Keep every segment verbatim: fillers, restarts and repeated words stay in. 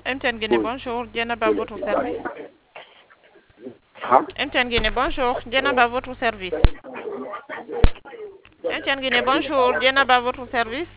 M T N Guinée, bonjour. Djenaba à votre service. Hein? M T N Guinée, bonjour. Djenaba à votre service. M T N Guinée, bonjour. Djenaba à votre service.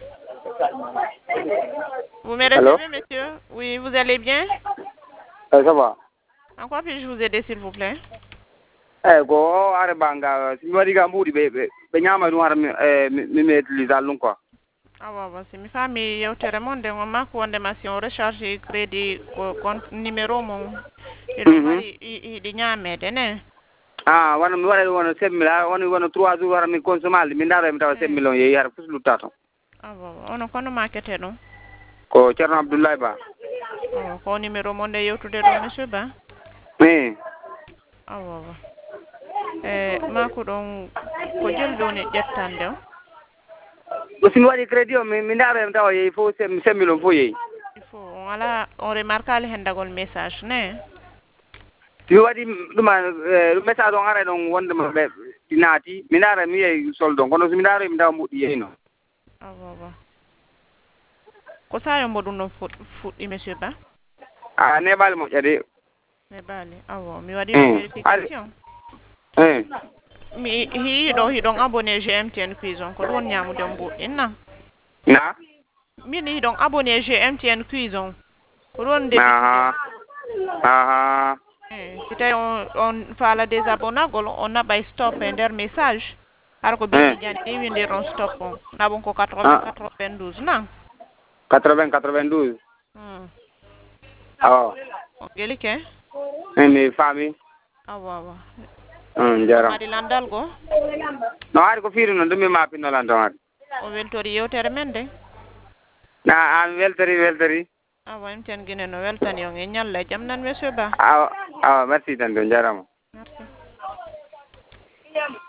Vous me Allô? recevez, monsieur? Oui, vous allez bien? Eh, ça va. En quoi puis-je vous aider, s'il vous plaît? Eh, go are banga si wadi ga mbudi be be be nyama dum har mi eh mi mi utiliser lun quoi. Ah ouais, ouais, c'est mi famille yewtere mon de ngoma ko wonde ma si on recharge crédit ko compte numéro mon e do Mhm. mari i di nyamede ne. Ah, wana mi wara wona semmila wona wona trois jours har mi consomal mi ndara mi tawa semmilon yeyi har fus lutato. Ah ouais, ouais, ono kono makete no. Ko Cerno Abdoulaye Ba. Oh, ko numéro mon de yewtude do monsieur Ba. Eh. Ah ouais, ouais. Eh ma ko don ko jël do ne jettande o. Ko si mi wadi crédit o mi mi ndara mi tawa yeyi fo sem semmilon fo yeyi. Il faut on ala on remarque al hendagol message ne. Mi wadi duma eh message on ara don wonde ma be dinati mi ndara mi yeyi soldo kono so mi ndara mi tawa muddi yeyi no. Ah ouais, ouais. Ko sa yo modun no fut fut monsieur Ba. Ah, ne bal mo jade. Me bali. Ah ouais, mi wadi Eh. vérification. Eh. Mi hi do hi don abonné G M T N Cuison ko don nyamu dem bu inna. Na? Mi ni don abonné G M T N Cuison ko don début. Aha. Aha. Eh, c'était on on fala désabonnagol on na bay stop nder message. Har ko bi Eh. jani ni winde ron stop on. Na bon ko Ah. quatre-vingts quatre-vingt-douze na. quatre-vingts quatre-vingt-douze. Hmm. Awa. Geli ke? Emi fami. Awa awa. Hmm, jaram. Mari landal go. No ari ko fiiri non dum mi mapi no lan ton. O weltori yewtere men de. Na am weltori weltori. Awa M T N Guinée no weltani on e nyalla jam nan monsieur Ba. Awa awa merci tan don jaram. Merci.